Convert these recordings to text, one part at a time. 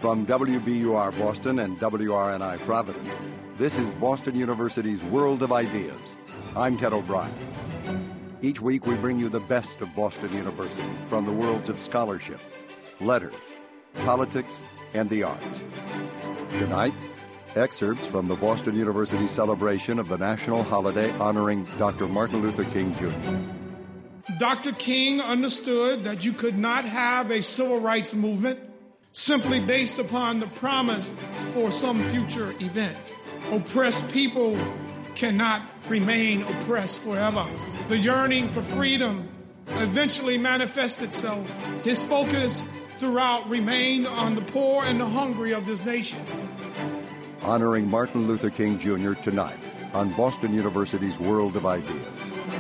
From WBUR Boston and WRNI Providence, this is Boston University's World of Ideas. I'm Ted O'Brien. Each week we bring you the best of Boston University from the worlds of scholarship, letters, politics, and the arts. Tonight, excerpts from the Boston University celebration of the national holiday honoring Dr. Martin Luther King, Jr. Dr. King understood that you could not have a civil rights movement simply based upon the promise for some future event. Oppressed people cannot remain oppressed forever. The yearning for freedom eventually manifests itself. His focus throughout remained on the poor and the hungry of this nation. Honoring Martin Luther King, Jr. tonight on Boston University's World of Ideas.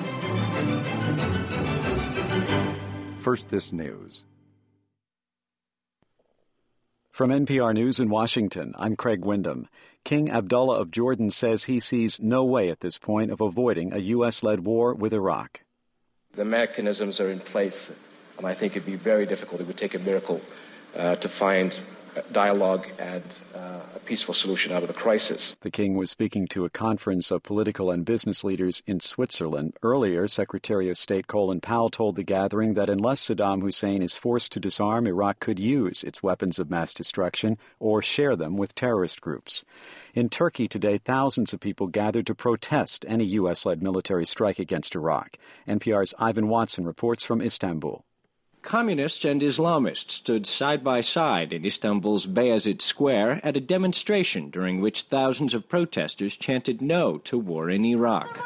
First, this news. From NPR News in Washington, I'm Craig Windham. King Abdullah of Jordan says he sees no way at this point of avoiding a U.S.-led war with Iraq. The mechanisms are in place, and I think it'd be very difficult. It would take a miracle to find dialogue and a peaceful solution out of the crisis. The king was speaking to a conference of political and business leaders in Switzerland. Earlier, Secretary of State Colin Powell told the gathering that unless Saddam Hussein is forced to disarm, Iraq could use its weapons of mass destruction or share them with terrorist groups. In Turkey today, thousands of people gathered to protest any U.S.-led military strike against Iraq. NPR's Ivan Watson reports from Istanbul. Communists and Islamists stood side by side in Istanbul's Beyazıt Square at a demonstration during which thousands of protesters chanted no to war in Iraq.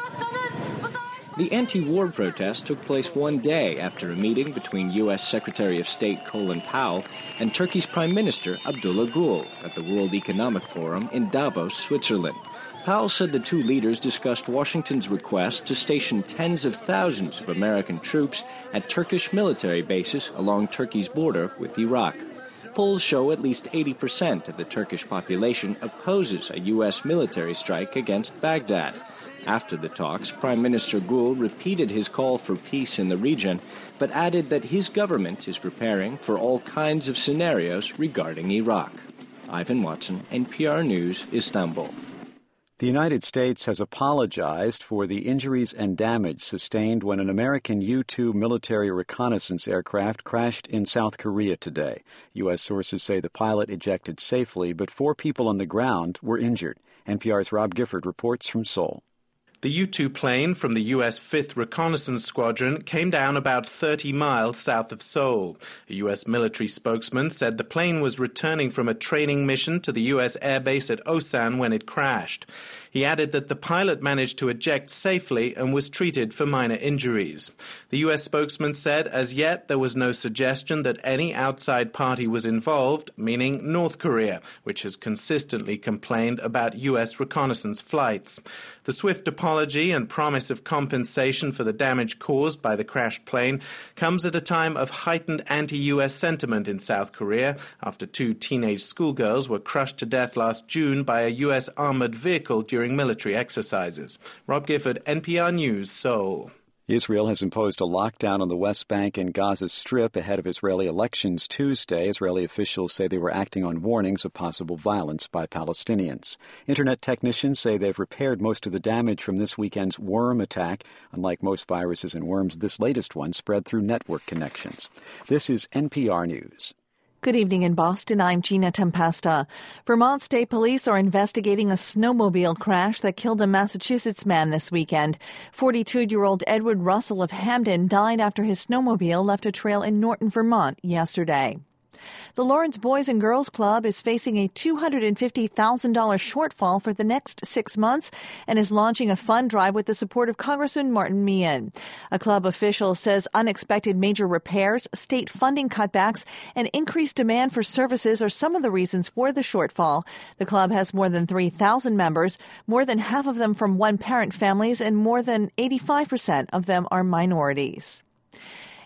The anti-war protest took place one day after a meeting between U.S. Secretary of State Colin Powell and Turkey's Prime Minister Abdullah Gül at the World Economic Forum in Davos, Switzerland. Powell said the two leaders discussed Washington's request to station tens of thousands of American troops at Turkish military bases along Turkey's border with Iraq. Polls show at least 80% of the Turkish population opposes a U.S. military strike against Baghdad. After the talks, Prime Minister Gül repeated his call for peace in the region, but added that his government is preparing for all kinds of scenarios regarding Iraq. Ivan Watson, NPR News, Istanbul. The United States has apologized for the injuries and damage sustained when an American U-2 military reconnaissance aircraft crashed in South Korea today. U.S. sources say the pilot ejected safely, but 4 people on the ground were injured. NPR's Rob Gifford reports from Seoul. The U-2 plane from the U.S. 5th Reconnaissance Squadron came down about 30 miles south of Seoul. A U.S. military spokesman said the plane was returning from a training mission to the U.S. airbase at Osan when it crashed. He added that the pilot managed to eject safely and was treated for minor injuries. The U.S. spokesman said as yet there was no suggestion that any outside party was involved, meaning North Korea, which has consistently complained about U.S. reconnaissance flights. The swift apology and promise of compensation for the damage caused by the crashed plane comes at a time of heightened anti-U.S. sentiment in South Korea after 2 teenage schoolgirls were crushed to death last June by a U.S. armored vehicle during military exercises. Rob Gifford, NPR News, Seoul. Israel has imposed a lockdown on the West Bank and Gaza Strip ahead of Israeli elections Tuesday. Israeli officials say they were acting on warnings of possible violence by Palestinians. Internet technicians say they've repaired most of the damage from this weekend's worm attack. Unlike most viruses and worms, this latest one spread through network connections. This is NPR News. Good evening in Boston. I'm Gina Tempesta. Vermont State Police are investigating a snowmobile crash that killed a Massachusetts man this weekend. 42-year-old Edward Russell of Hamden died after his snowmobile left a trail in Norton, Vermont yesterday. The Lawrence Boys and Girls Club is facing a $250,000 shortfall for the next 6 months and is launching a fund drive with the support of Congressman Martin Meehan. A club official says unexpected major repairs, state funding cutbacks, and increased demand for services are some of the reasons for the shortfall. The club has more than 3,000 members, more than half of them from one-parent families, and more than 85% of them are minorities.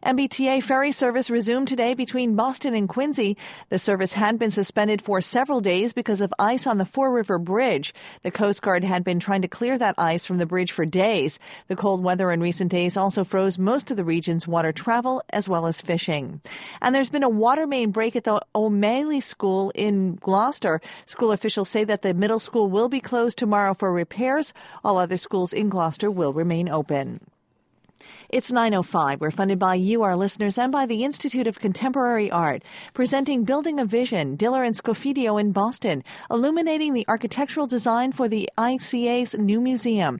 MBTA ferry service resumed today between Boston and Quincy. The service had been suspended for several days because of ice on the Fore River Bridge. The Coast Guard had been trying to clear that ice from the bridge for days. The cold weather in recent days also froze most of the region's water travel as well as fishing. And there's been a water main break at the O'Malley School in Gloucester. School officials say that the middle school will be closed tomorrow for repairs. All other schools in Gloucester will remain open. It's 9:05. We're funded by you, our listeners, and by the Institute of Contemporary Art, presenting Building a Vision, Diller and Scofidio in Boston, illuminating the architectural design for the ICA's new museum,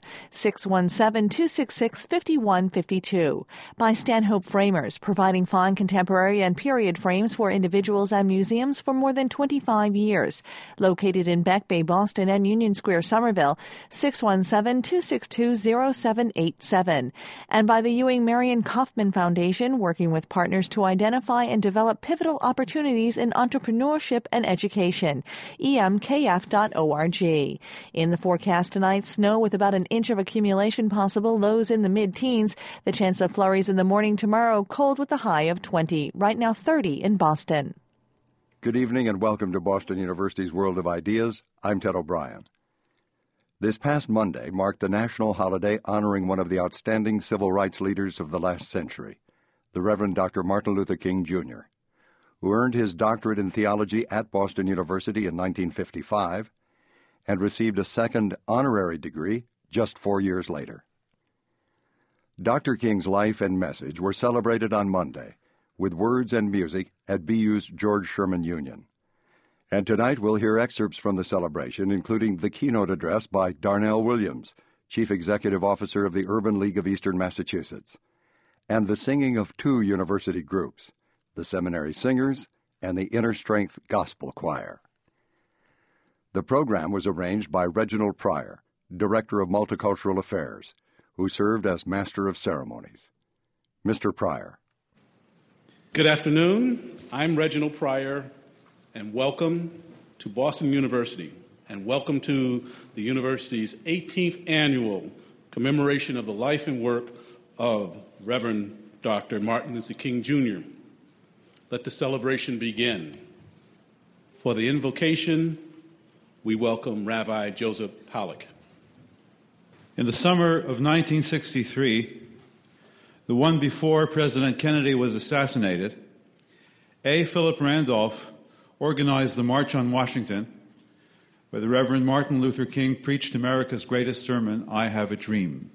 617-266-5152. By Stanhope Framers, providing fine contemporary and period frames for individuals and museums for more than 25 years. Located in Back Bay, Boston, and Union Square, Somerville, 617-262-0787. And by the Ewing Marion Kaufman Foundation, working with partners to identify and develop pivotal opportunities in entrepreneurship and education. emkf.org. In the forecast tonight, snow with about an inch of accumulation possible, lows in the mid-teens. The chance of flurries in the morning tomorrow, cold with a high of 20. Right now, 30 in Boston. Good evening and welcome to Boston University's World of Ideas. I'm Ted O'Brien. This past Monday marked the national holiday honoring one of the outstanding civil rights leaders of the last century, the Reverend Dr. Martin Luther King, Jr., who earned his doctorate in theology at Boston University in 1955 and received a second honorary degree just 4 years later. Dr. King's life and message were celebrated on Monday with words and music at BU's George Sherman Union. And tonight we'll hear excerpts from the celebration, including the keynote address by Darnell Williams, Chief Executive Officer of the Urban League of Eastern Massachusetts, and the singing of two university groups, the Seminary Singers and the Inner Strength Gospel Choir. The program was arranged by Reginald Pryor, Director of Multicultural Affairs, who served as Master of Ceremonies. Mr. Pryor. Good afternoon. I'm Reginald Pryor, and welcome to Boston University, and welcome to the university's 18th annual commemoration of the life and work of Reverend Dr. Martin Luther King, Jr. Let the celebration begin. For the invocation, we welcome Rabbi Joseph Pollack. In the summer of 1963, the one before President Kennedy was assassinated, A. Philip Randolph organized the March on Washington, where the Reverend Martin Luther King preached America's greatest sermon, I Have a Dream.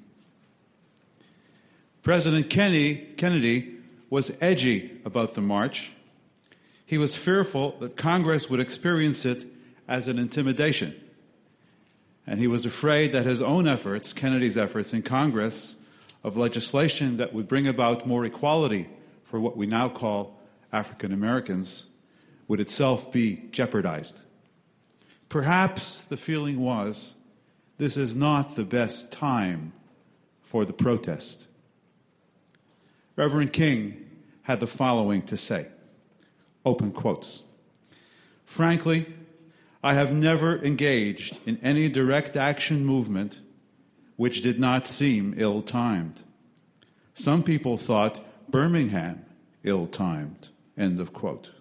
President Kennedy was edgy about the march. He was fearful that Congress would experience it as an intimidation. And he was afraid that his own efforts, Kennedy's efforts in Congress, of legislation that would bring about more equality for what we now call African Americans, would itself be jeopardized. Perhaps the feeling was, this is not the best time for the protest. Reverend King had the following to say, open quotes. Frankly, I have never engaged in any direct action movement which did not seem ill-timed. Some people thought Birmingham ill-timed, end of quote.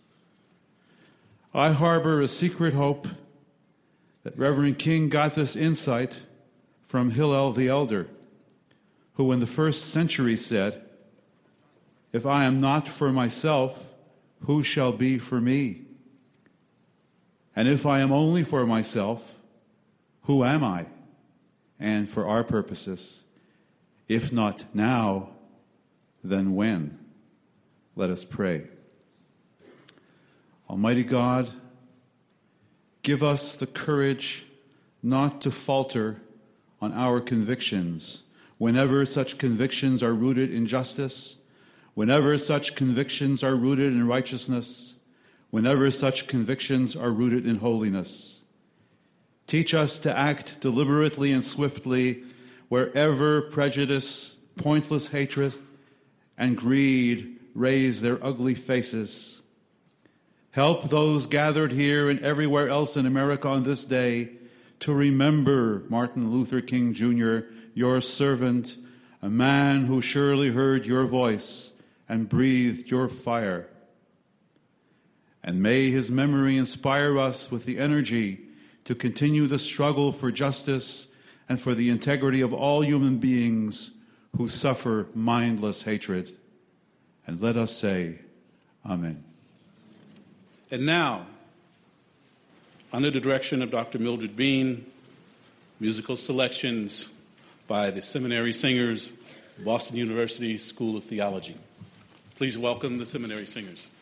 I harbor a secret hope that Reverend King got this insight from Hillel the Elder, who in the first century said, if I am not for myself, who shall be for me? And if I am only for myself, who am I? And for our purposes, if not now, then when? Let us pray. Almighty God, give us the courage not to falter on our convictions whenever such convictions are rooted in justice, whenever such convictions are rooted in righteousness, whenever such convictions are rooted in holiness. Teach us to act deliberately and swiftly wherever prejudice, pointless hatred, and greed raise their ugly faces. Help those gathered here and everywhere else in America on this day to remember Martin Luther King, Jr., your servant, a man who surely heard your voice and breathed your fire. And may his memory inspire us with the energy to continue the struggle for justice and for the integrity of all human beings who suffer mindless hatred. And let us say, Amen. And now, under the direction of Dr. Mildred Bean, musical selections by the Seminary Singers, Boston University School of Theology. Please welcome the Seminary Singers.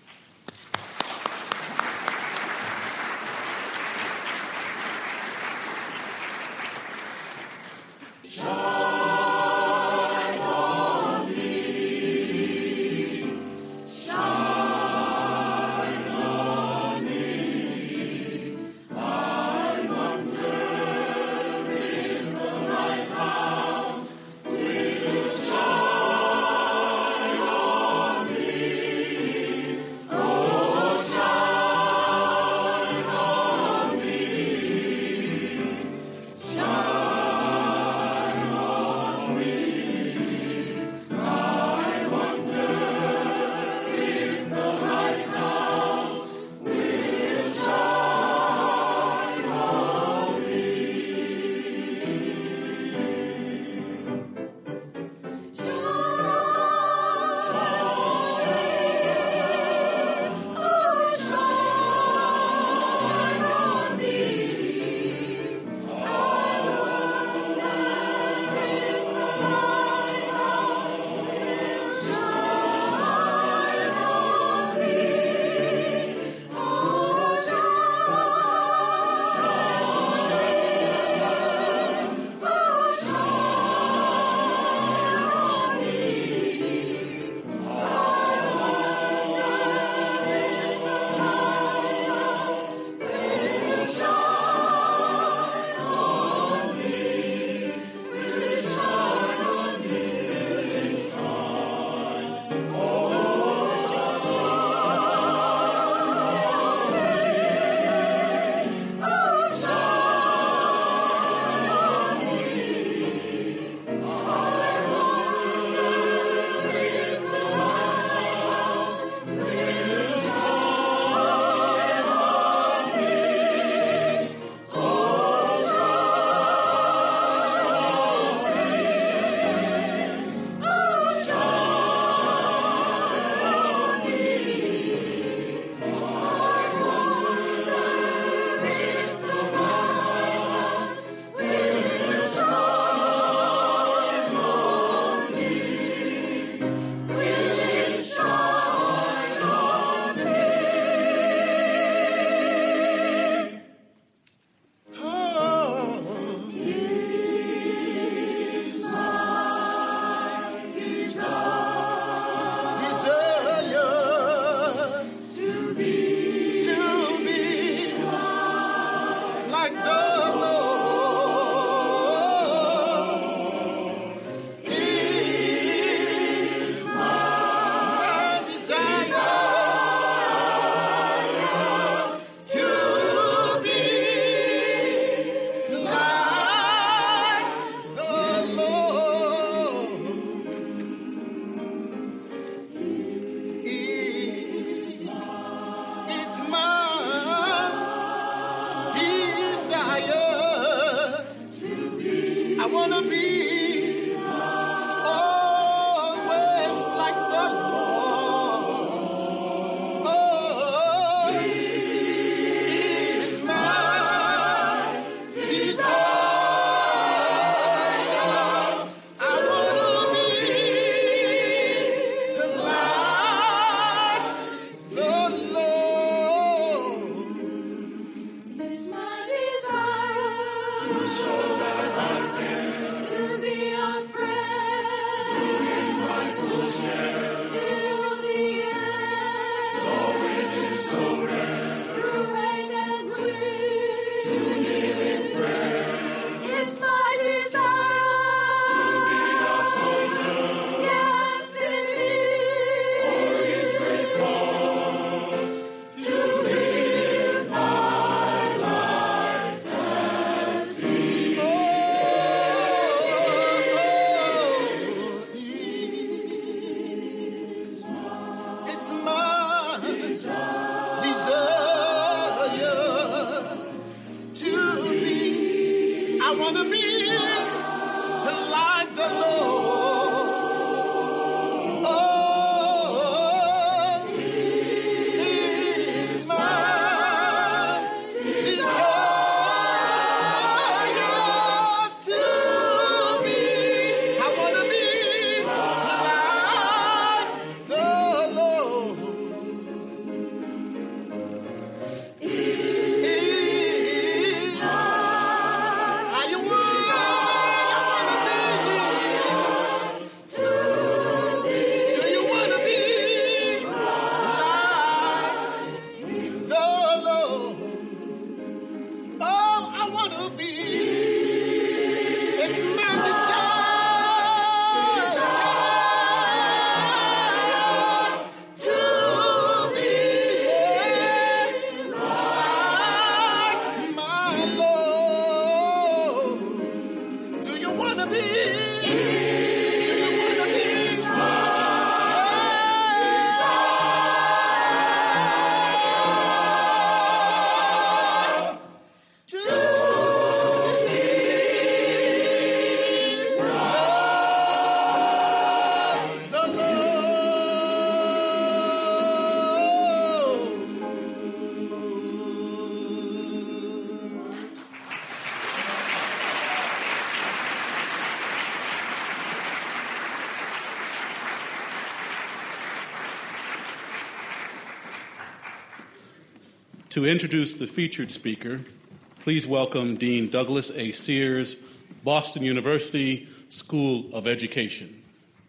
To introduce the featured speaker, please welcome Dean Douglas A. Sears, Boston University School of Education.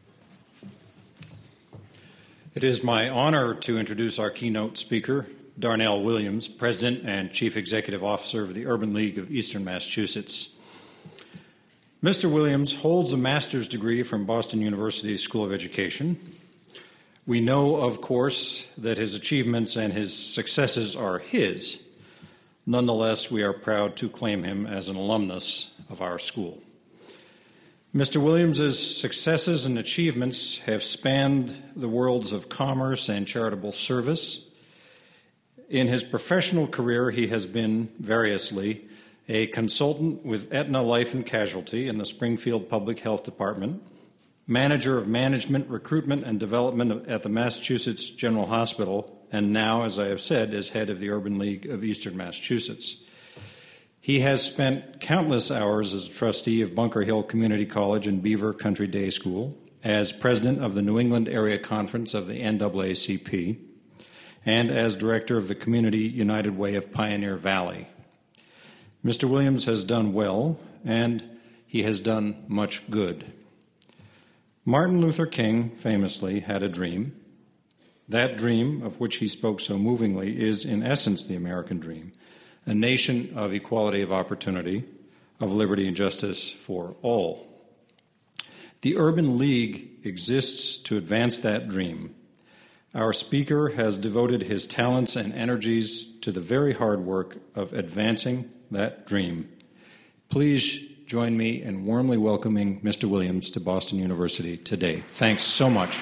It is my honor to introduce our keynote speaker, Darnell Williams, President and Chief Executive Officer of the Urban League of Eastern Massachusetts. Mr. Williams holds a master's degree from Boston University School of Education. We know, of course, that his achievements and his successes are his. Nonetheless, we are proud to claim him as an alumnus of our school. Mr. Williams's successes and achievements have spanned the worlds of commerce and charitable service. In his professional career, he has been variously a consultant with Aetna Life and Casualty in the Springfield Public Health Department, manager of management, recruitment, and development at the Massachusetts General Hospital, and now, as I have said, as head of the Urban League of Eastern Massachusetts. He has spent countless hours as a trustee of Bunker Hill Community College and Beaver Country Day School, as president of the New England Area Conference of the NAACP, and as director of the Community United Way of Pioneer Valley. Mr. Williams has done well, and he has done much good. Martin Luther King famously had a dream. That dream, of which he spoke so movingly, is in essence the American dream, a nation of equality of opportunity, of liberty and justice for all. The Urban League exists to advance that dream. Our speaker has devoted his talents and energies to the very hard work of advancing that dream. Please join me in warmly welcoming Mr. Williams to Boston University today. Thanks so much.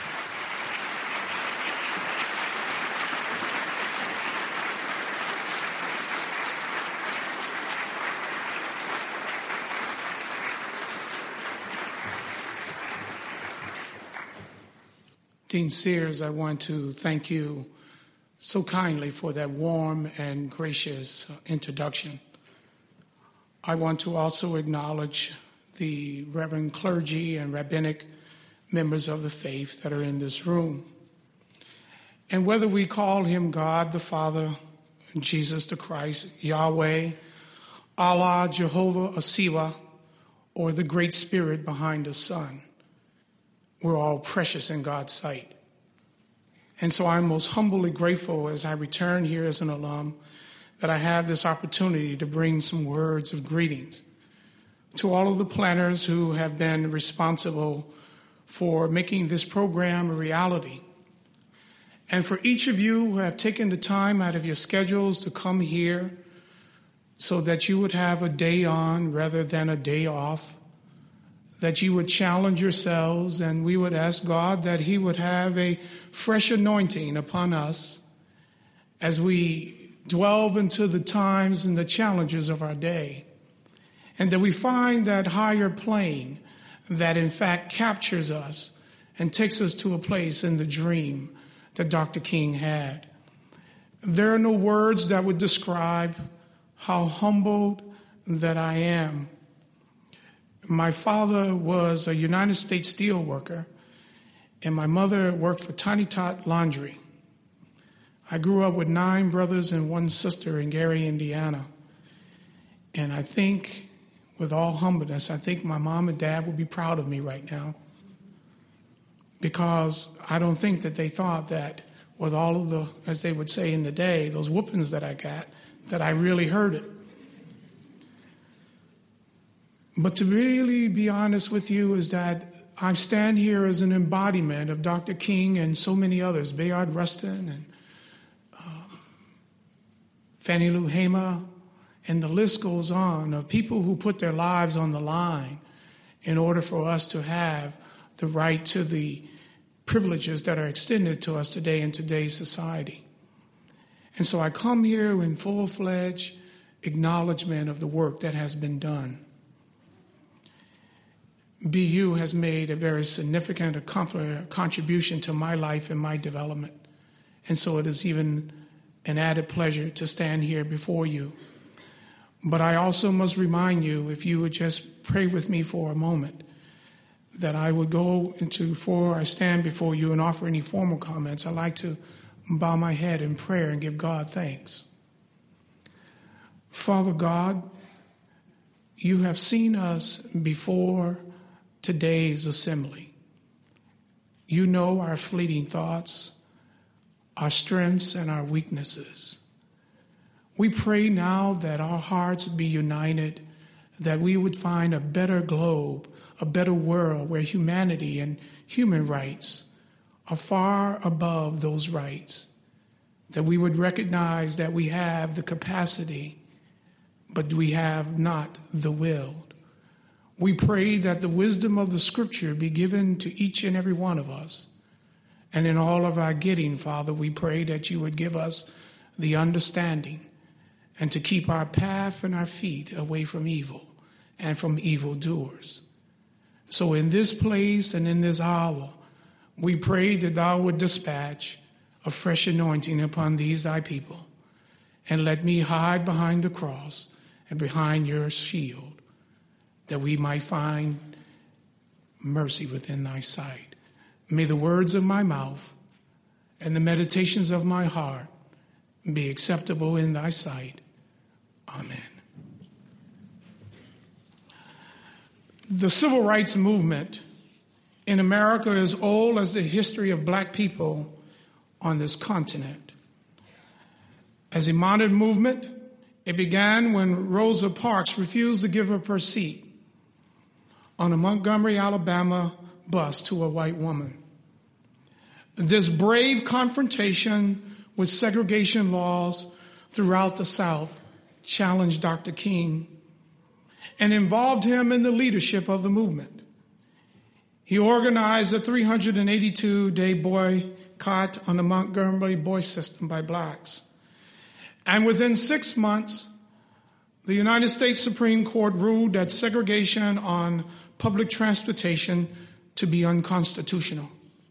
Dean Sears, I want to thank you so kindly for that warm and gracious introduction. I want to also acknowledge the Reverend clergy and rabbinic members of the faith that are in this room. And whether we call him God the Father, Jesus the Christ, Yahweh, Allah, Jehovah, Asiwa, or the Great Spirit behind the Son, we're all precious in God's sight. And so I'm most humbly grateful as I return here as an alum that I have this opportunity to bring some words of greetings to all of the planners who have been responsible for making this program a reality. And for each of you who have taken the time out of your schedules to come here so that you would have a day on rather than a day off, that you would challenge yourselves, and we would ask God that he would have a fresh anointing upon us as we delve into the times and the challenges of our day, and that we find that higher plane that in fact captures us and takes us to a place in the dream that Dr. King had. There are no words that would describe how humbled that I am. My father was a United States steel worker, and my mother worked for Tiny Tot Laundry. I grew up with 9 brothers and 1 sister in Gary, Indiana. And I think, with all humbleness, I think my mom and dad would be proud of me right now, because I don't think that they thought that with all of the, as they would say in the day, those whoopings that I got, that I really heard it. But to really be honest with you is that I stand here as an embodiment of Dr. King and so many others, Bayard Rustin and Fannie Lou Hamer, and the list goes on, of people who put their lives on the line in order for us to have the right to the privileges that are extended to us today in today's society. And so I come here in full-fledged acknowledgement of the work that has been done. BU has made a very significant contribution to my life and my development. And so it is even an added pleasure to stand here before you. But I also must remind you, if you would just pray with me for a moment, that I would go into, before I stand before you and offer any formal comments, I'd like to bow my head in prayer and give God thanks. Father God, you have seen us before today's assembly. You know our fleeting thoughts, our strengths, and our weaknesses. We pray now that our hearts be united, that we would find a better globe, a better world where humanity and human rights are far above those rights, that we would recognize that we have the capacity, but we have not the will. We pray that the wisdom of the Scripture be given to each and every one of us. And in all of our getting, Father, we pray that you would give us the understanding and to keep our path and our feet away from evil and from evildoers. So in this place and in this hour, we pray that thou would dispatch a fresh anointing upon these thy people, and let me hide behind the cross and behind your shield, that we might find mercy within thy sight. May the words of my mouth and the meditations of my heart be acceptable in thy sight. Amen. The civil rights movement in America is old as the history of black people on this continent. As a modern movement, it began when Rosa Parks refused to give up her seat on a Montgomery, Alabama bus to a white woman. This brave confrontation with segregation laws throughout the South challenged Dr. King and involved him in the leadership of the movement. He organized a 382-day boycott on the Montgomery Boys System by blacks. And within 6 months, the United States Supreme Court ruled that segregation on public transportation to be unconstitutional.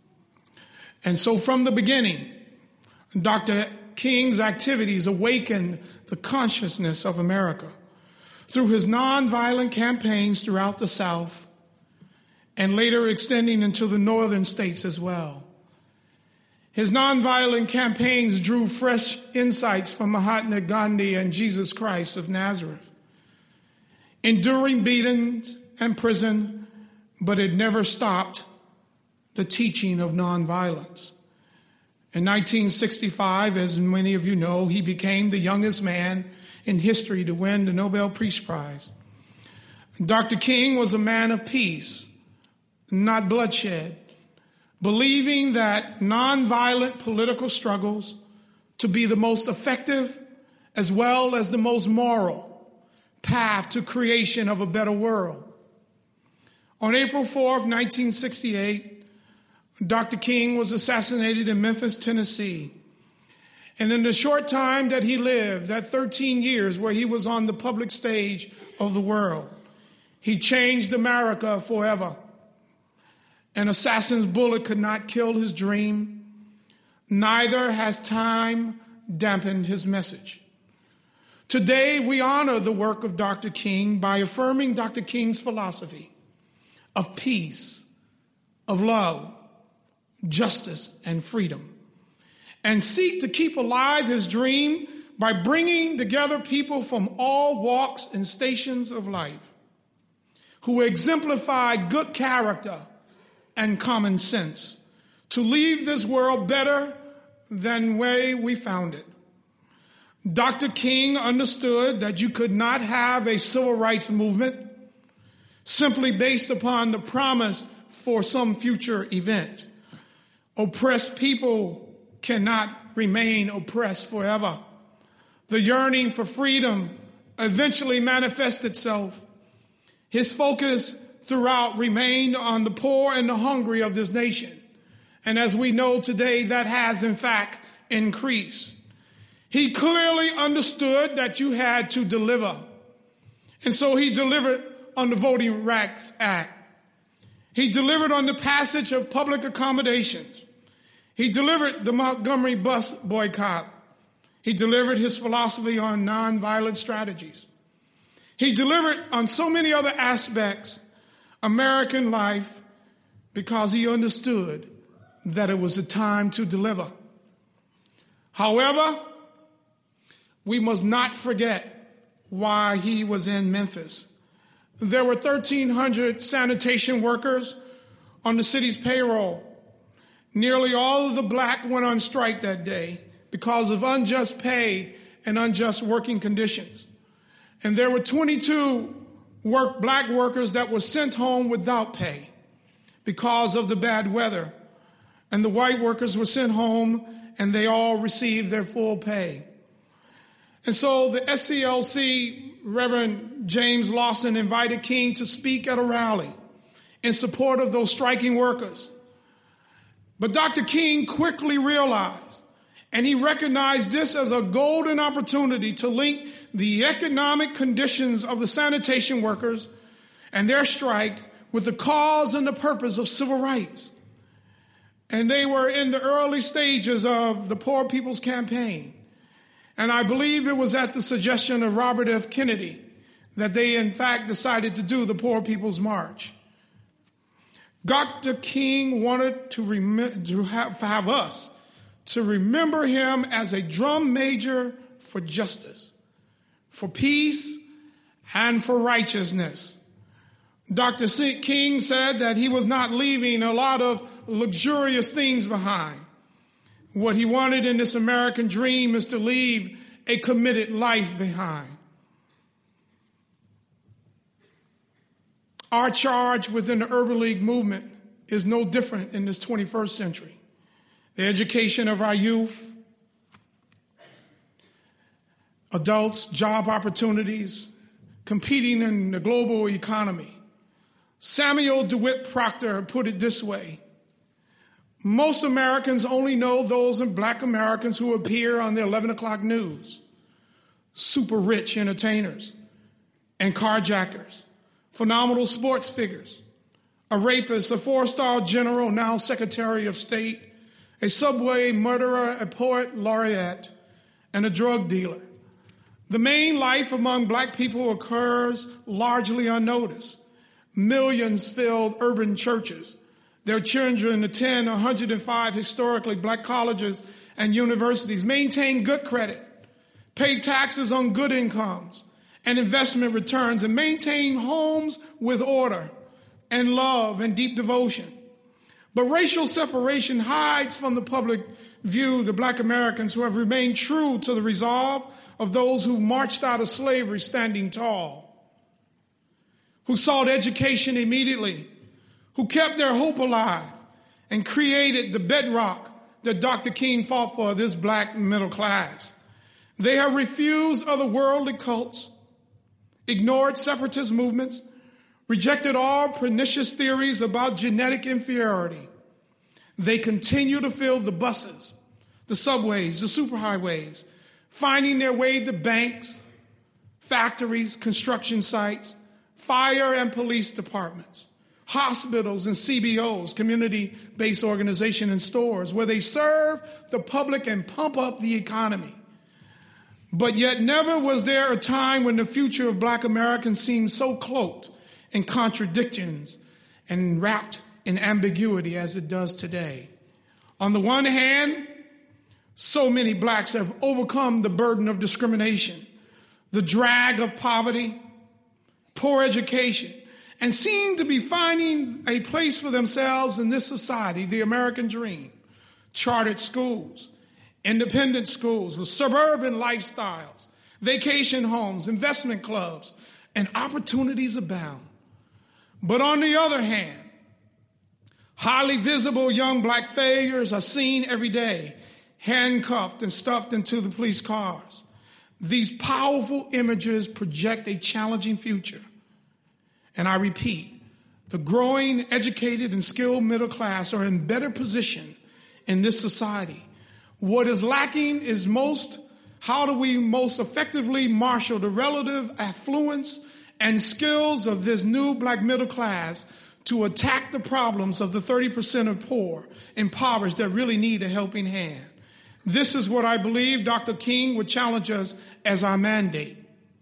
And so from the beginning, Dr. King's activities awakened the consciousness of America through his nonviolent campaigns throughout the South and later extending into the northern states as well. His nonviolent campaigns drew fresh insights from Mahatma Gandhi and Jesus Christ of Nazareth, enduring beatings and prison, but it never stopped the teaching of nonviolence. In 1965, as many of you know, he became the youngest man in history to win the Nobel Peace Prize. Dr. King was a man of peace, not bloodshed, believing that nonviolent political struggles to be the most effective as well as the most moral path to creation of a better world. On April 4th, 1968, Dr. King was assassinated in Memphis, Tennessee. And in the short time that he lived, that 13 years where he was on the public stage of the world, he changed America forever. An assassin's bullet could not kill his dream. Neither has time dampened his message. Today, we honor the work of Dr. King by affirming Dr. King's philosophy of peace, of love, justice, and freedom, and seek to keep alive his dream by bringing together people from all walks and stations of life who exemplify good character and common sense to leave this world better than way we found it. Dr. King understood that you could not have a civil rights movement simply based upon the promise for some future event. Oppressed people cannot remain oppressed forever. The yearning for freedom eventually manifests itself. His focus throughout remained on the poor and the hungry of this nation. And as we know today, that has in fact increased. He clearly understood that you had to deliver. And so he delivered on the Voting Rights Act. He delivered on the passage of public accommodations. He delivered the Montgomery bus boycott. He delivered his philosophy on nonviolent strategies. He delivered on so many other aspects of American life because he understood that it was a time to deliver. However, we must not forget while he was in Memphis. There were 1,300 sanitation workers on the city's payroll. Nearly all of the black went on strike that day because of unjust pay and unjust working conditions. And there were 22 black workers that were sent home without pay because of the bad weather. And the white workers were sent home and they all received their full pay. And so the SCLC, Reverend James Lawson, invited King to speak at a rally in support of those striking workers. But Dr. King quickly realized, and he recognized this as a golden opportunity to link the economic conditions of the sanitation workers and their strike with the cause and the purpose of civil rights. And they were in the early stages of the Poor People's Campaign. And I believe it was at the suggestion of Robert F. Kennedy that they, in fact, decided to do the Poor People's March. Dr. King wanted to have us to remember him as a drum major for justice, for peace, and for righteousness. Dr. King said that he was not leaving a lot of luxurious things behind. What he wanted in this American dream is to leave a committed life behind. Our charge within the Urban League movement is no different in this 21st century. The education of our youth, adults, job opportunities, competing in the global economy. Samuel DeWitt Proctor put it this way: most Americans only know those black Americans who appear on the 11 o'clock news, super rich entertainers and carjackers, phenomenal sports figures, a rapist, a four-star general, now Secretary of State, a subway murderer, a poet laureate, and a drug dealer. The main life among black people occurs largely unnoticed. Millions filled urban churches. Their children attend 105 historically black colleges and universities, maintain good credit, pay taxes on good incomes and investment returns, and maintain homes with order and love and deep devotion. But racial separation hides from the public view the black Americans who have remained true to the resolve of those who marched out of slavery standing tall, who sought education immediately, who kept their hope alive and created the bedrock that Dr. King fought for, this black middle class. They have refused otherworldly cults, ignored separatist movements, rejected all pernicious theories about genetic inferiority. They continue to fill the buses, the subways, the superhighways, finding their way to banks, factories, construction sites, fire and police departments, hospitals and CBOs, community-based organizations, and stores where they serve the public and pump up the economy. But yet never was there a time when the future of black Americans seemed so cloaked in contradictions and wrapped in ambiguity as it does today. On the one hand, so many blacks have overcome the burden of discrimination, the drag of poverty, poor education, and seem to be finding a place for themselves in this society, the American dream. Chartered schools, independent schools with suburban lifestyles, vacation homes, investment clubs, and opportunities abound. But on the other hand, highly visible young black failures are seen every day, handcuffed and stuffed into the police cars. These powerful images project a challenging future. And I repeat, the growing, educated, and skilled middle class are in better position in this society. What is lacking is how do we most effectively marshal the relative affluence and skills of this new black middle class to attack the problems of the 30% of poor, impoverished that really need a helping hand. This is what I believe Dr. King would challenge us as our mandate.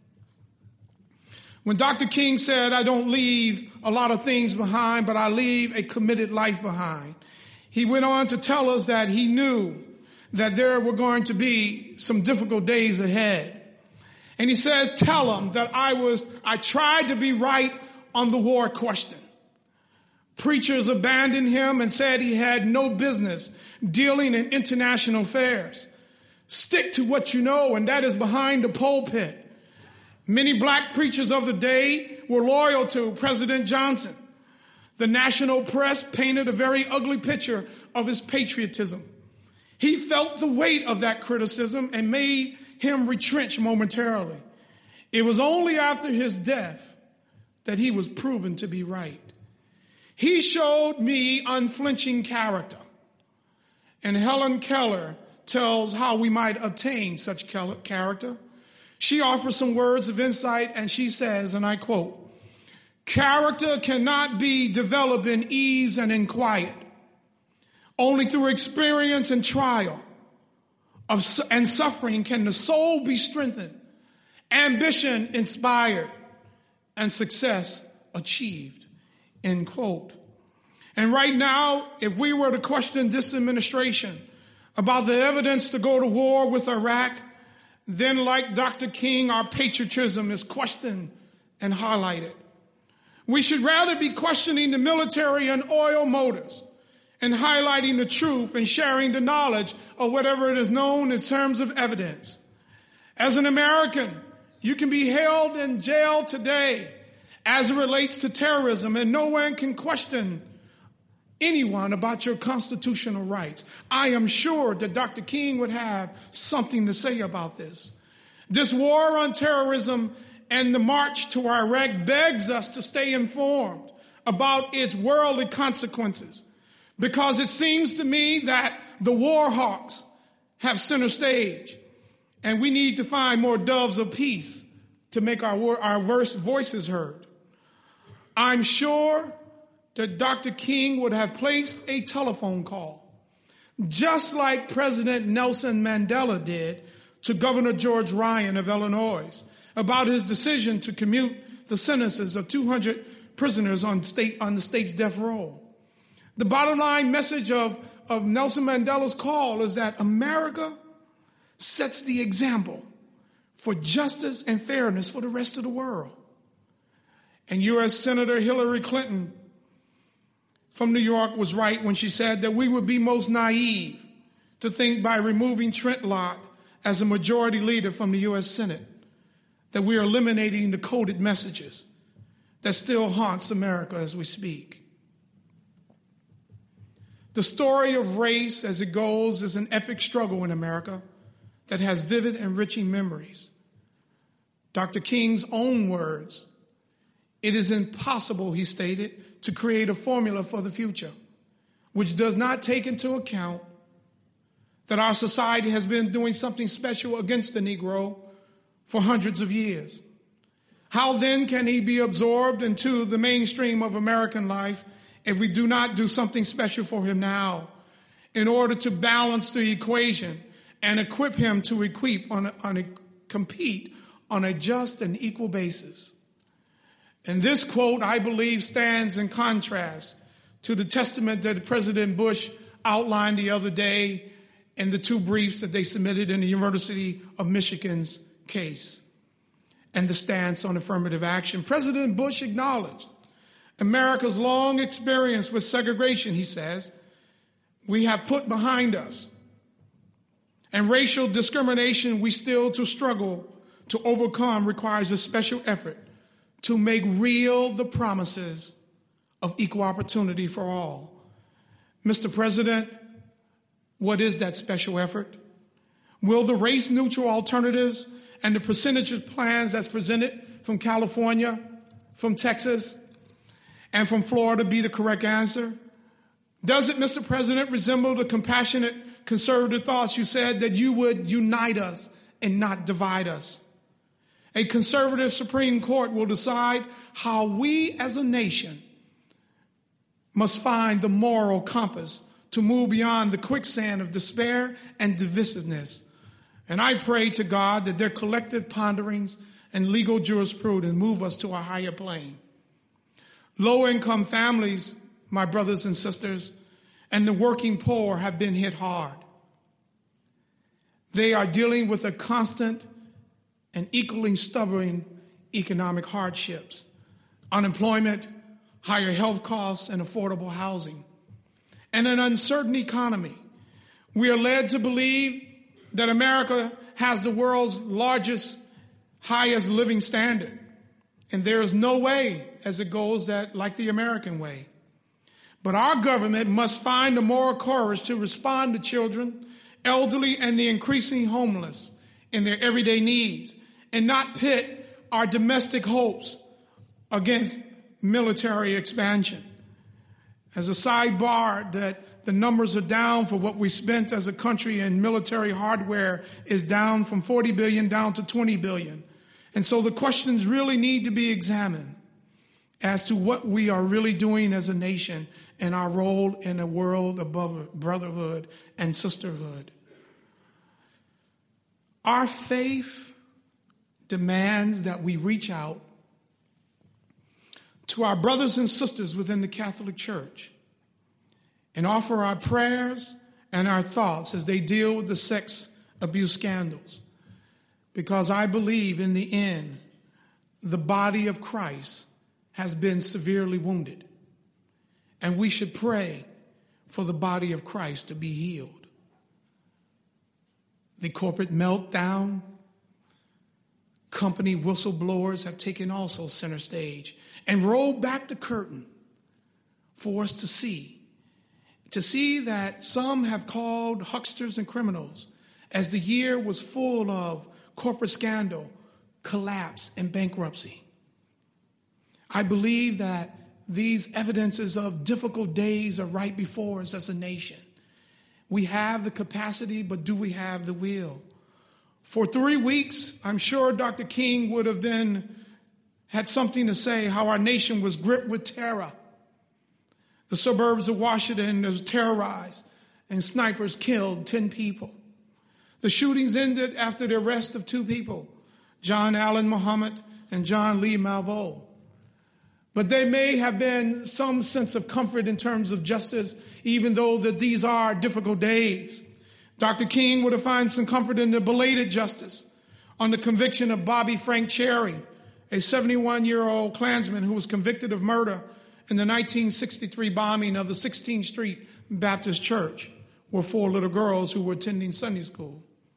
When Dr. King said, I don't leave a lot of things behind, but I leave a committed life behind, he went on to tell us that he knew that there were going to be some difficult days ahead. And he says, tell them that I tried to be right on the war question. Preachers abandoned him and said he had no business dealing in international affairs. Stick to what you know, and that is behind the pulpit. Many black preachers of the day were loyal to President Johnson. The national press painted a very ugly picture of his patriotism. He felt the weight of that criticism and made him retrench momentarily. It was only after his death that he was proven to be right. He showed me unflinching character. And Helen Keller tells how we might obtain such character. She offers some words of insight, and she says, and I quote, "Character cannot be developed in ease and in quiet. Only through experience and trial and suffering can the soul be strengthened, ambition inspired, and success achieved." End quote. And right now, if we were to question this administration about the evidence to go to war with Iraq, then like Dr. King, our patriotism is questioned and highlighted. We should rather be questioning the military and oil motives and highlighting the truth and sharing the knowledge of whatever it is known in terms of evidence. As an American, you can be held in jail today as it relates to terrorism, and no one can question anyone about your constitutional rights. I am sure that Dr. King would have something to say about this. This war on terrorism and the march to Iraq begs us to stay informed about its worldly consequences, because it seems to me that the war hawks have center stage, and we need to find more doves of peace to make our voices heard. I'm sure that Dr. King would have placed a telephone call, just like President Nelson Mandela did to Governor George Ryan of Illinois about his decision to commute the sentences of 200 prisoners on the state's death row. The bottom line message of Nelson Mandela's call is that America sets the example for justice and fairness for the rest of the world. And U.S. Senator Hillary Clinton from New York was right when she said that we would be most naive to think by removing Trent Lott as a majority leader from the U.S. Senate that we are eliminating the coded messages that still haunts America as we speak. The story of race as it goes is an epic struggle in America that has vivid, enriching memories. Dr. King's own words, "It is impossible," he stated, "to create a formula for the future which does not take into account that our society has been doing something special against the Negro for hundreds of years. How then can he be absorbed into the mainstream of American life if we do not do something special for him now in order to balance the equation and equip him to compete on a just and equal basis?" And this quote, I believe, stands in contrast to the testament that President Bush outlined the other day in the two briefs that they submitted in the University of Michigan's case and the stance on affirmative action. President Bush acknowledged America's long experience with segregation, he says, we have put behind us, and racial discrimination we still to struggle to overcome requires a special effort to make real the promises of equal opportunity for all. Mr. President, what is that special effort? Will the race-neutral alternatives and the percentage plans that's presented from California, from Texas, and from Florida be the correct answer? Does it, Mr. President, resemble the compassionate conservative thoughts you said that you would unite us and not divide us? A conservative Supreme Court will decide how we as a nation must find the moral compass to move beyond the quicksand of despair and divisiveness. And I pray to God that their collective ponderings and legal jurisprudence move us to a higher plane. Low-income families, my brothers and sisters, and the working poor have been hit hard. They are dealing with a constant and equally stubborn economic hardships, unemployment, higher health costs, and affordable housing, and an uncertain economy. We are led to believe that America has the world's largest, highest living standard, and there is no way as it goes that like the American way. But our government must find the moral courage to respond to children, elderly, and the increasingly homeless in their everyday needs, and not pit our domestic hopes against military expansion. As a sidebar, that the numbers are down for what we spent as a country in military hardware is down from 40 billion down to 20 billion. And so the questions really need to be examined as to what we are really doing as a nation and our role in a world of brotherhood and sisterhood. Our faith demands that we reach out to our brothers and sisters within the Catholic Church and offer our prayers and our thoughts as they deal with the sex abuse scandals. Because I believe in the end, the body of Christ has been severely wounded. And we should pray for the body of Christ to be healed. The corporate meltdown, company whistleblowers have taken also center stage and rolled back the curtain for us to see that some have called hucksters and criminals as the year was full of corporate scandal, collapse, and bankruptcy. I believe that these evidences of difficult days are right before us as a nation. We have the capacity, but do we have the will? For 3 weeks, I'm sure Dr. King would have had something to say how our nation was gripped with terror. The suburbs of Washington was terrorized and snipers killed 10 people. The shootings ended after the arrest of 2 people, John Allen Muhammad and John Lee Malvo. But there may have been some sense of comfort in terms of justice, even though that these are difficult days. Dr. King would have found some comfort in the belated justice on the conviction of Bobby Frank Cherry, a 71-year-old Klansman who was convicted of murder in the 1963 bombing of the 16th Street Baptist Church, where 4 little girls who were attending Sunday school.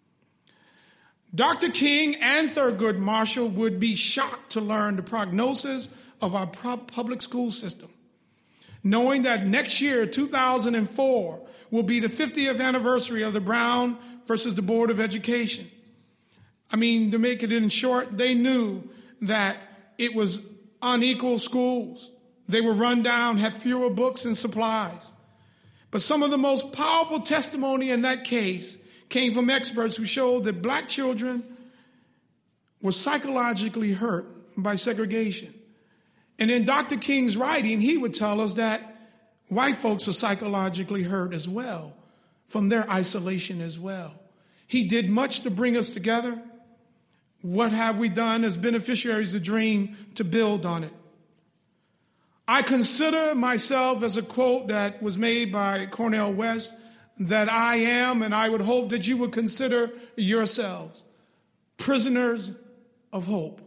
Dr. King and Thurgood Marshall would be shocked to learn the prognosis of our public school system, knowing that next year, 2004, will be the 50th anniversary of the Brown versus the Board of Education. I mean, to make it in short, they knew that it was unequal schools. They were run down, had fewer books and supplies. But some of the most powerful testimony in that case came from experts who showed that black children were psychologically hurt by segregation. And in Dr. King's writing, he would tell us that white folks were psychologically hurt as well from their isolation as well. He did much to bring us together. What have we done as beneficiaries of the dream to build on it? I consider myself, as a quote that was made by Cornel West, that I am, and I would hope that you would consider yourselves, prisoners of hope.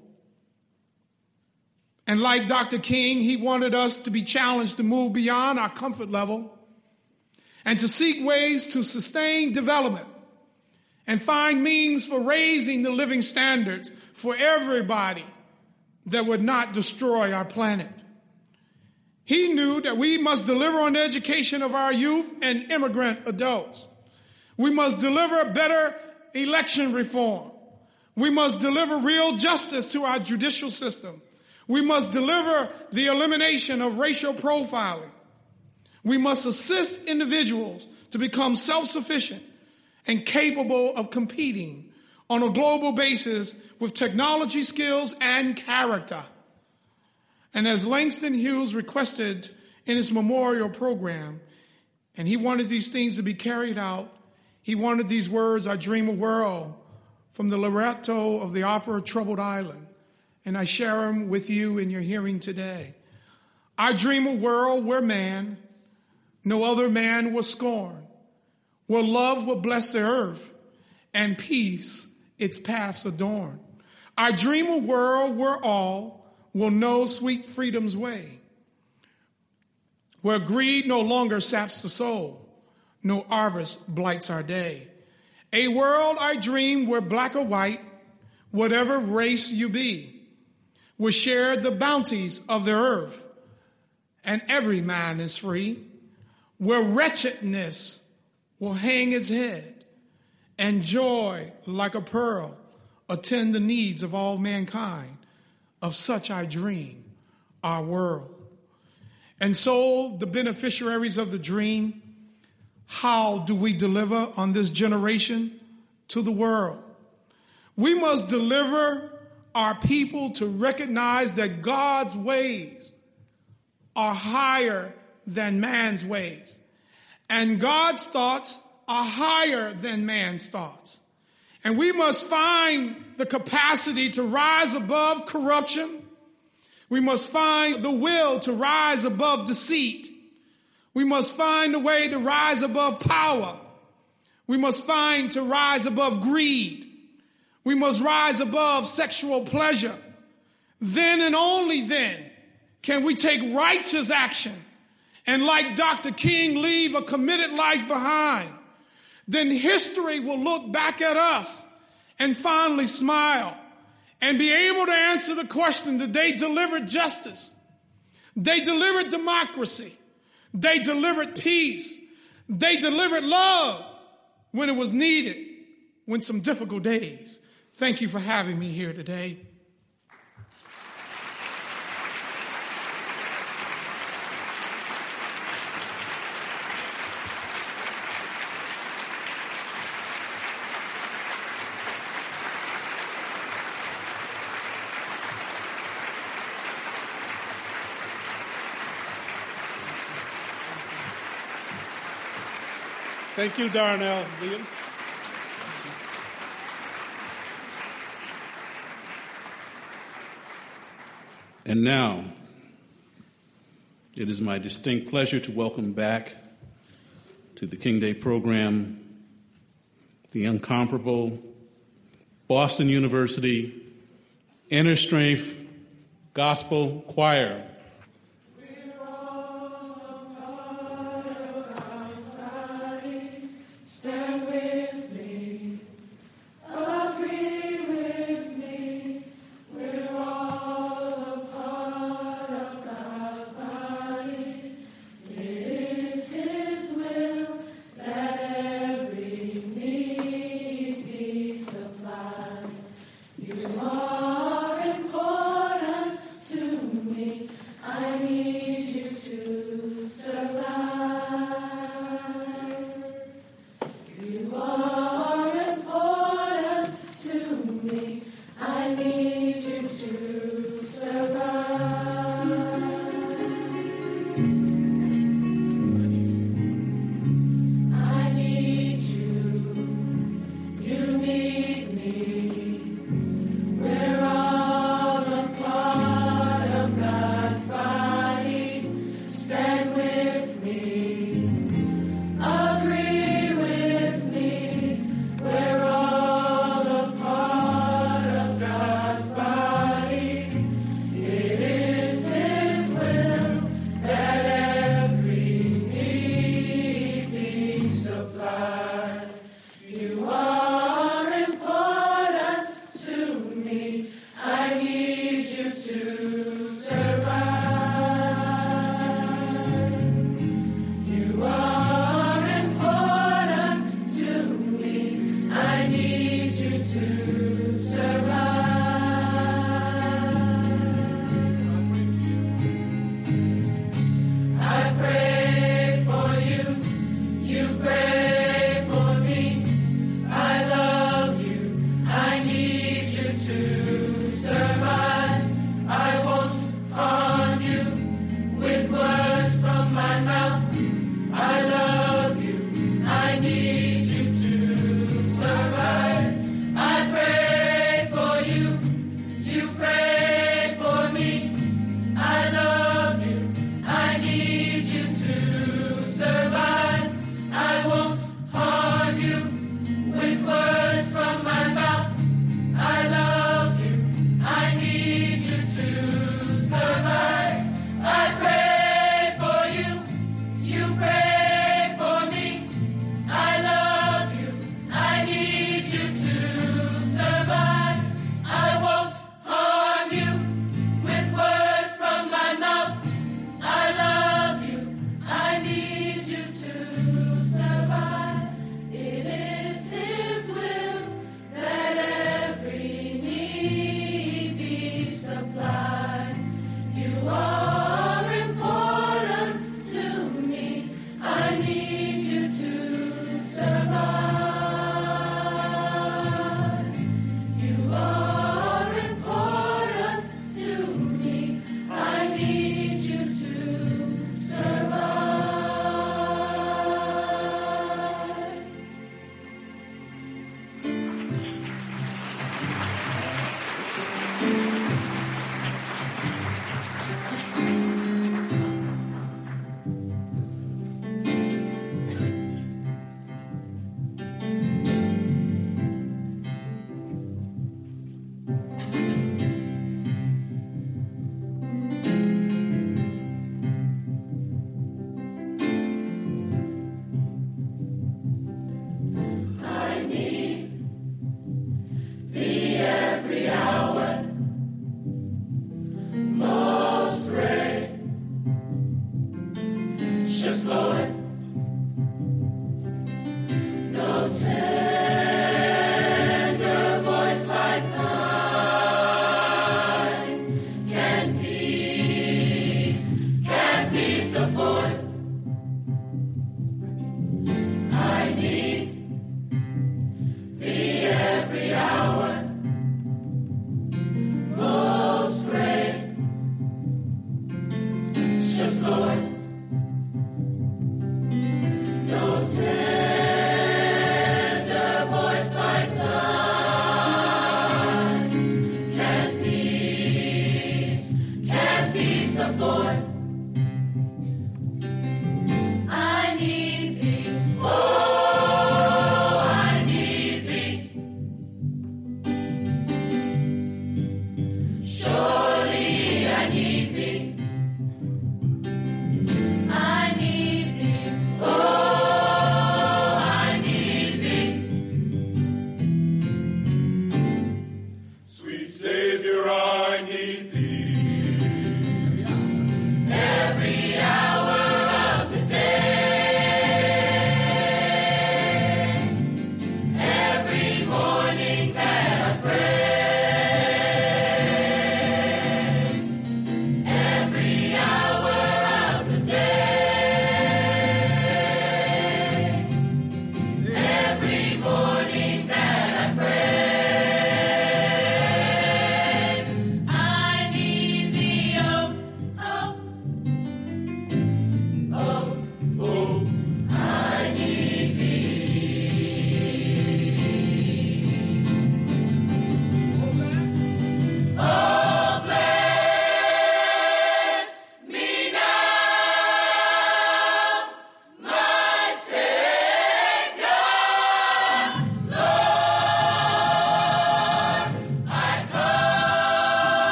And like Dr. King, he wanted us to be challenged to move beyond our comfort level and to seek ways to sustain development and find means for raising the living standards for everybody that would not destroy our planet. He knew that we must deliver on the education of our youth and immigrant adults. We must deliver better election reform. We must deliver real justice to our judicial system. We must deliver the elimination of racial profiling. We must assist individuals to become self-sufficient and capable of competing on a global basis with technology skills and character. And as Langston Hughes requested in his memorial program, and he wanted these things to be carried out, he wanted these words, "I dream a world," from the libretto of the opera Troubled Island. And I share them with you in your hearing today. I dream a world where man, no other man will scorn, where love will bless the earth, and peace its paths adorn. I dream a world where all will know sweet freedom's way, where greed no longer saps the soul, no harvest blights our day. A world I dream where black or white, whatever race you be, will share the bounties of the earth, and every man is free, where wretchedness will hang its head, and joy like a pearl attend the needs of all mankind. Of such I dream our world. And so the beneficiaries of the dream, how do we deliver on this generation to the world? We must deliver our people to recognize that God's ways are higher than man's ways, and God's thoughts are higher than man's thoughts. And we must find the capacity to rise above corruption. We must find the will to rise above deceit. We must find a way to rise above power. We must find to rise above greed. We must rise above sexual pleasure. Then and only then can we take righteous action and, like Dr. King, leave a committed life behind. Then history will look back at us and finally smile and be able to answer the question that they delivered justice, they delivered democracy, they delivered peace, they delivered love when it was needed, when some difficult days. Thank you for having me here today. Thank you, Darnell Williams. And now, it is my distinct pleasure to welcome back to the King Day program the incomparable Boston University Inner Strength Gospel Choir.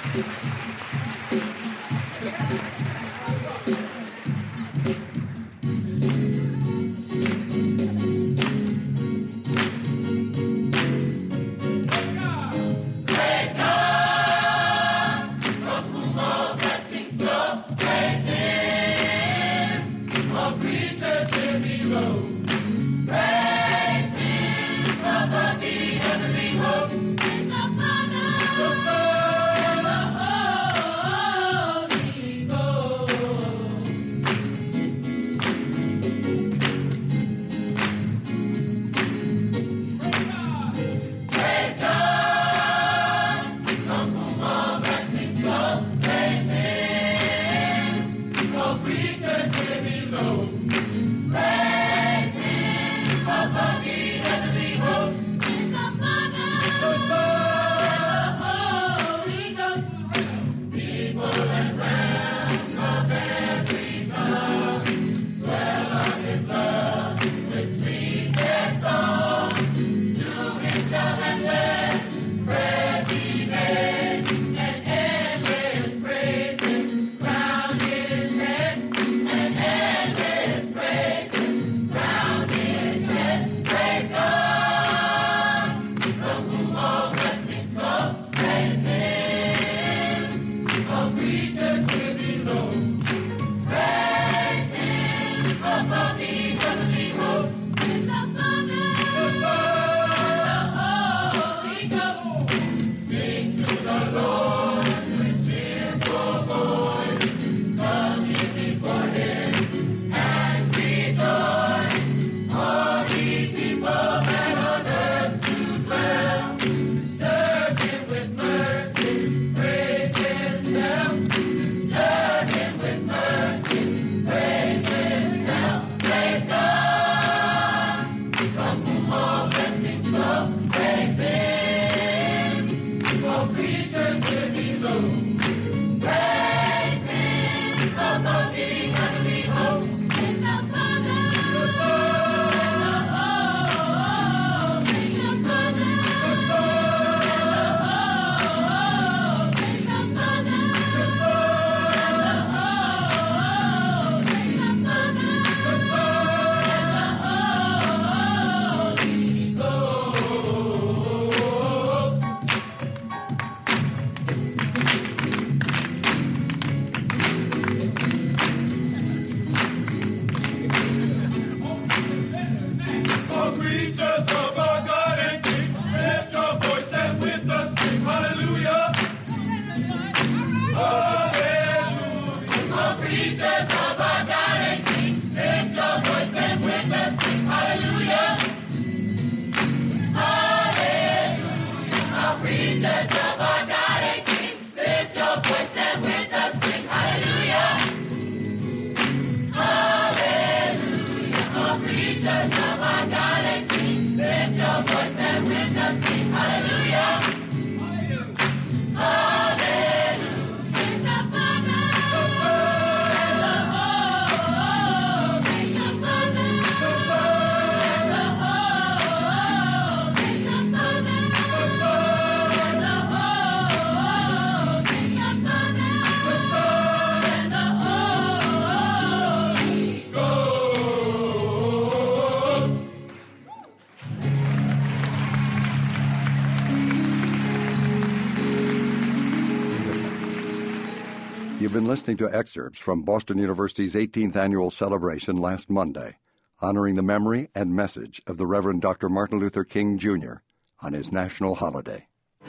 You've been listening to excerpts from Boston University's 18th annual celebration last Monday, honoring the memory and message of the Reverend Dr. Martin Luther King, Jr. on his national holiday.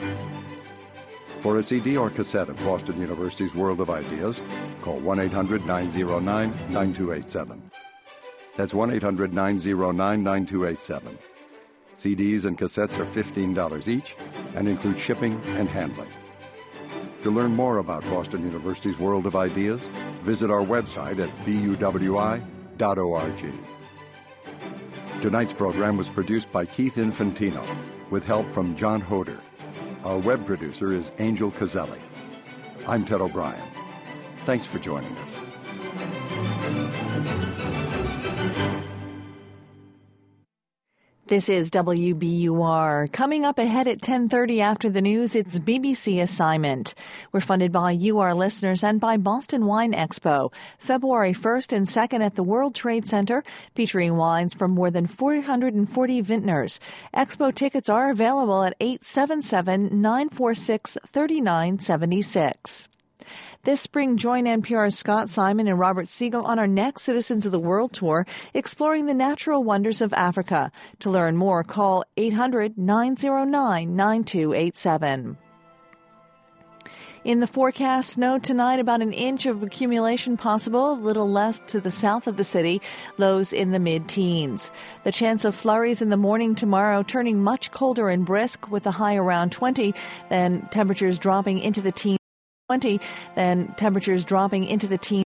For a CD or cassette of Boston University's World of Ideas, call 1-800-909-9287. That's 1-800-909-9287. CDs and cassettes are $15 each and include shipping and handling. To learn more about Boston University's World of Ideas, visit our website at buwi.org. Tonight's program was produced by Keith Infantino, with help from John Hoder. Our web producer is Angel Caselli. I'm Ted O'Brien. Thanks for joining us. This is WBUR. Coming up ahead at 10:30 after the news, it's BBC Assignment. We're funded by you, our listeners, and by Boston Wine Expo, February 1st and 2nd at the World Trade Center, featuring wines from more than 440 vintners. Expo tickets are available at 877-946-3976. This spring, join NPR's Scott Simon and Robert Siegel on our next Citizens of the World tour, exploring the natural wonders of Africa. To learn more, call 800-909-9287. In the forecast, snow tonight, about an inch of accumulation possible, a little less to the south of the city, lows in the mid-teens. The chance of flurries in the morning tomorrow, turning much colder and brisk with a high around 20, then temperatures dropping into the teens. Then temperatures dropping into the teens